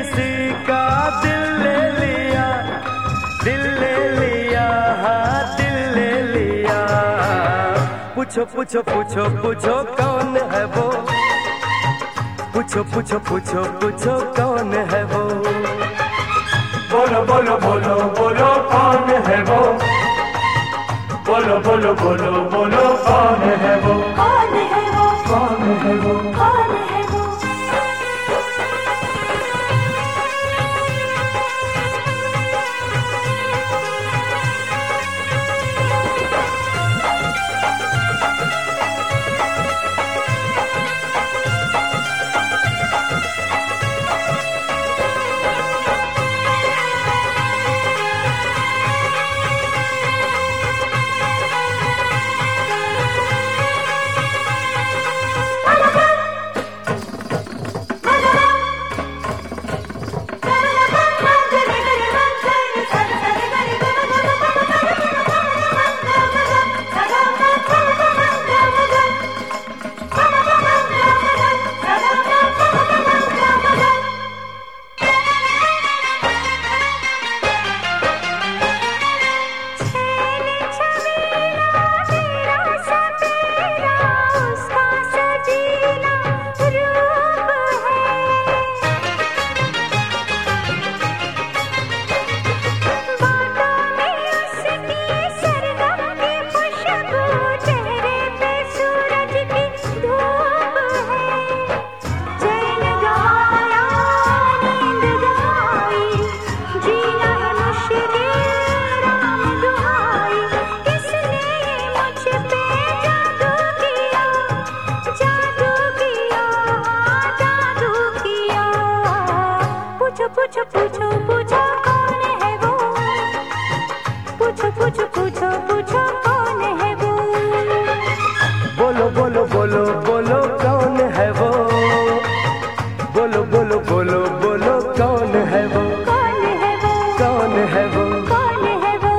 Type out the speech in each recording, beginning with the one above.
किसी का दिल ले लिया, दिल ले लिया, हाँ दिल ले लिया। पूछो पूछो पूछो पूछो कौन है वो, पूछो पूछो पूछो पूछो कौन है वो। बोलो बोलो बोलो बोलो कौन है वो, बोलो बोलो बोलो बोलो कौन है वो, कौन है वो, कौन है वो, कौन है वो। पूछो पूछो पूछो कौन है वो, पूछो पूछो पूछो पूछो कौन है वो। बोलो बोलो बोलो बोलो कौन है वो, बोलो बोलो बोलो बोलो कौन है वो, कौन है वो, कौन है वो, कौन है वो।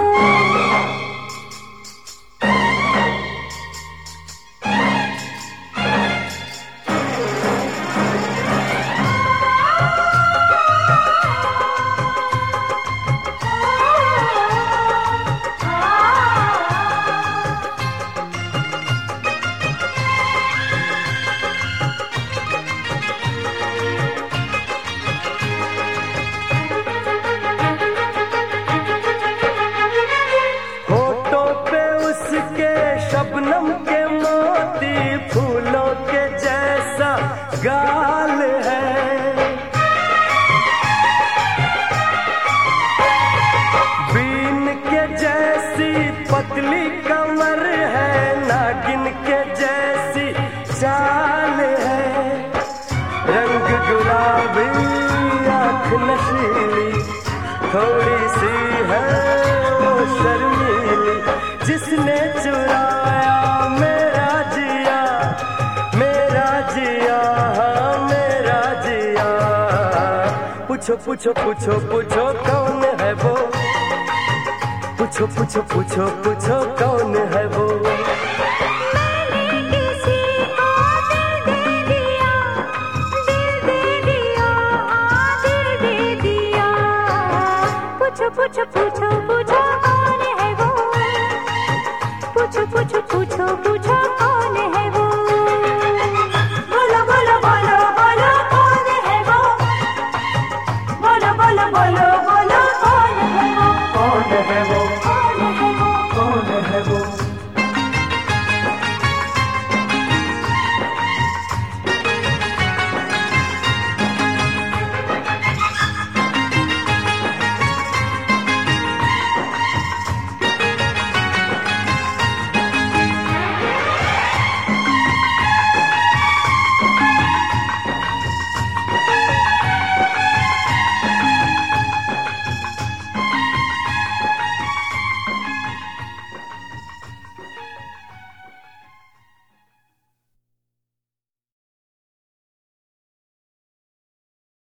शबनम के मोती फूलों के जैसा गाल है, बीन के जैसी पतली कमर है, नागिन के जैसी चाल है, रंग गुलाबी आँख नशीली, थोड़ी सी है वो शर्मीली, जिसने चुराया मेरा जिया, मेरा जिया, हाँ मेरा जिया। पूछो पूछो पूछो पूछो कौन है वो, पूछो पूछो पूछो पूछो कौन है वो। मैंने किसी को दिल दे दिया, दिल दे दिया, हाँ दिल दे दिया। पूछो पूछो पूछो पूछो कौन है वो, पूछो पूछो पूछो पूछो कौन है वो। बोलो बोलो बोलो बोलो कौन है वो, बोलो बोलो बोलो।